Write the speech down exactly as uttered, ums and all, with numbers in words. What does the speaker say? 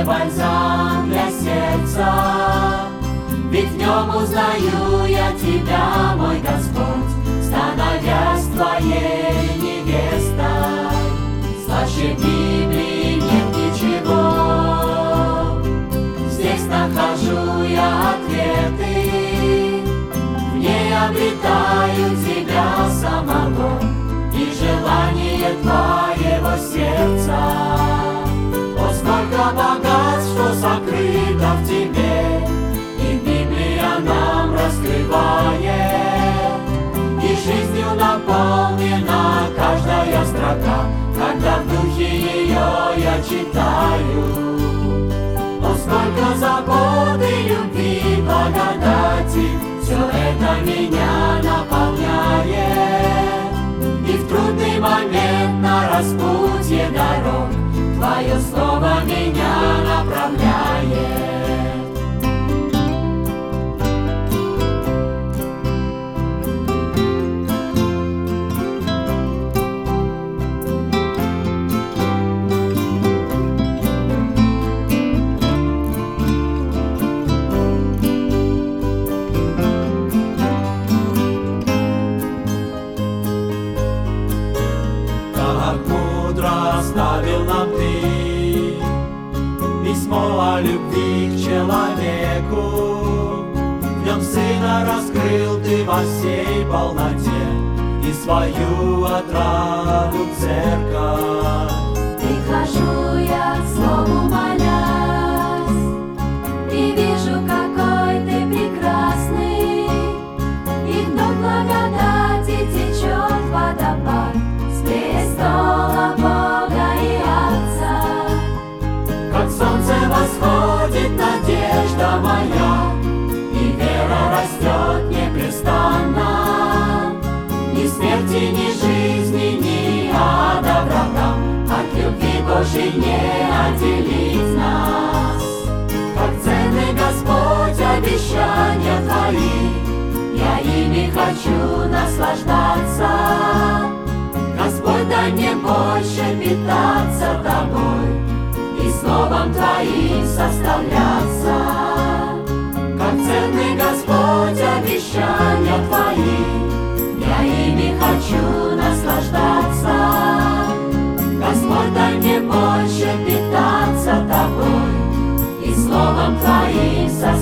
бальзам для сердца. Ведь в нем узнаю я Тебя, мой Господь, становясь Твоей невестой. Слаще Библии нет ничего, здесь нахожу я ответы, в ней обретаю Тебя самого и желание Твоего сердца. О, сколько богатств, что сокрыто в Тебе, и Библия нам раскрывает, и жизнью наполнена каждая строка, когда в духе ее я читаю. О, сколько заботы, любви, благодати, все это меня наполняет, и в трудный момент на распутье дорог Твое слово меня направляет. Оставил нам Ты письмо о любви к человеку. В нем Сына раскрыл Ты во всей полноте и свою отраду церковь. Прихожу я к Слову молясь, и вижу, какой Ты прекрасный, и вновь благодати течет водопад с престола Бога и Отца. Как солнце восходит надежда моя, и вера растет непрестанно. Ни смерти, ни жизни, ни ада врагам от любви Божьей не отделить нас. Как ценный Господь обещания Твои, я ими хочу наслаждаться. Господь, дай мне больше питаться Тобой и Словом Твоим составляться. Как ценный Господь обещания Твои, я ими хочу наслаждаться. Господь, дай мне больше питаться Тобой и Словом Твоим составляться.